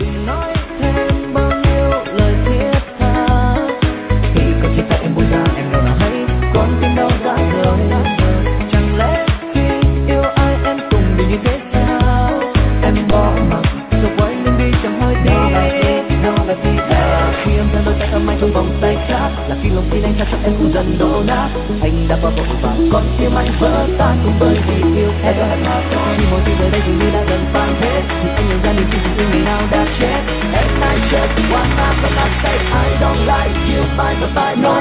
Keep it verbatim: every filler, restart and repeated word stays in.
đừng nói thêm bao nhiêu lời thiết tha. Khi có chia tay em buông ra em đâu nào hay con tim đau giá rời. Chẳng lẽ khi yêu ai em cùng đi như thế sao? Em bỏ mặc rồi quay lưng đi chẳng hỏi đi. Đó là gì, đó là gì à? Khi em thân đôi tay ấm anh trong vòng tay khác, là khi lòng tin anh ra chắc em cũng dần đổ nát. Anh đã qua vội và con tim anh vỡ tan cũng bởi vì yêu em. Khi mọi thứ về đây dường như đã gần tan hết, thì anh nhận ra niềm tin của người nào đã chết. And I just wanna but I say I don't like you, bye bye bye no.